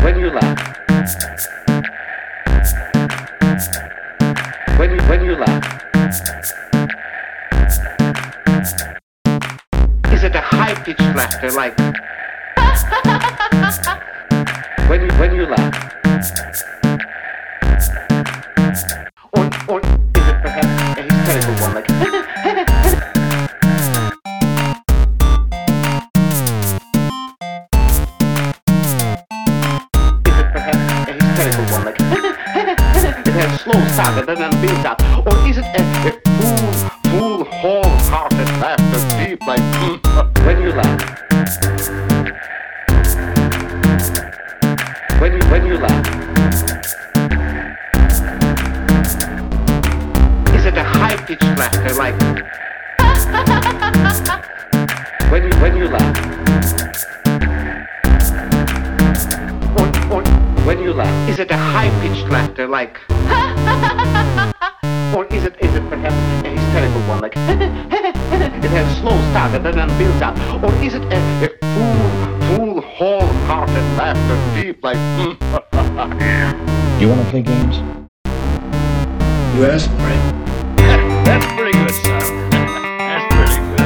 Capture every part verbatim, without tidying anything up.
when you laugh, when you, when you laugh, is it a high-pitched laughter like when you, when you laugh, or, or is it perhaps a hysterical one like one like it has slow start and then builds up, or is it a, a full, full, wholehearted laughter, deep like when you laugh, when you, when you laugh, is it a high-pitched laughter like when you, when you laugh, or, or when you laugh, is it a high-pitched laughter like or is it, is it perhaps a hysterical one like it has a slow start and then builds up, or is it a, a full, full, wholehearted laughter, deep like Do you want to play games? You asked for it. That's pretty good, son. That's pretty good.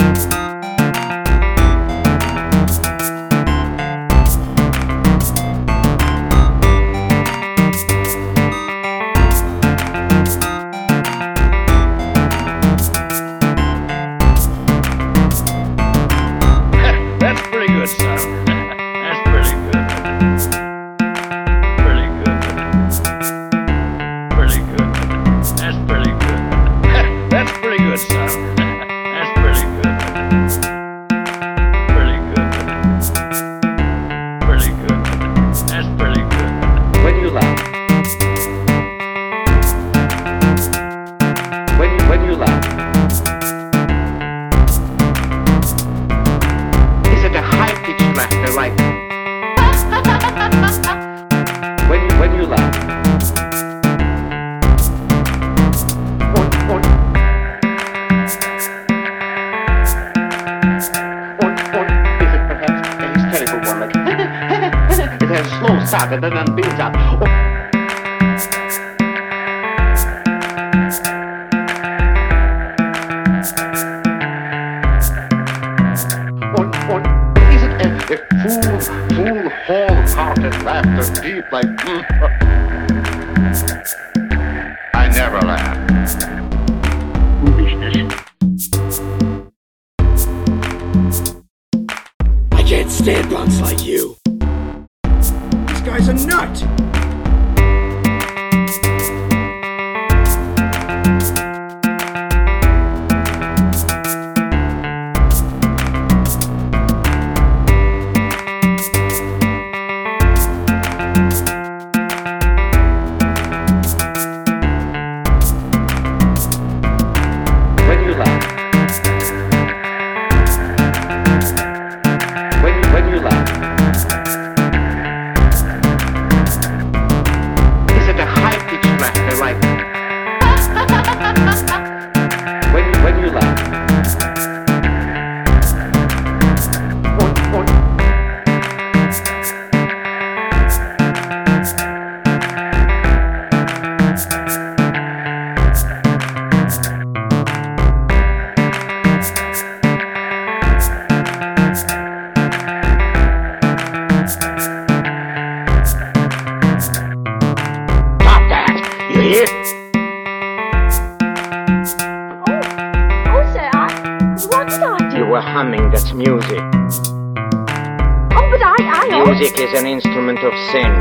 That's pretty good, son. That's pretty good. Pretty good. Pretty good. That's pretty good. That's pretty good, son. That's pretty good. Pretty good. Pretty good. That's pretty good. when you laugh, when you, when you laugh, is it a high-pitched laughter like when you, when you laugh, or, or, or, or is it perhaps a hysterical one like it has a slow start and then builds up, or Or, or is it a, a full, full, wholehearted laughter, deep like I never laugh. I can't stand punks like you. This guy's a nut. When you laugh, when you, when you laugh, is it a high-pitched laughter like when you, when you laugh, or, or You hear? Oh, oh, sir, I, what did I do? You were humming that music. Oh, but I, I... Music is an instrument of sin.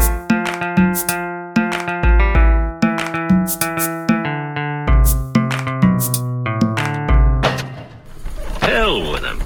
Hell with him.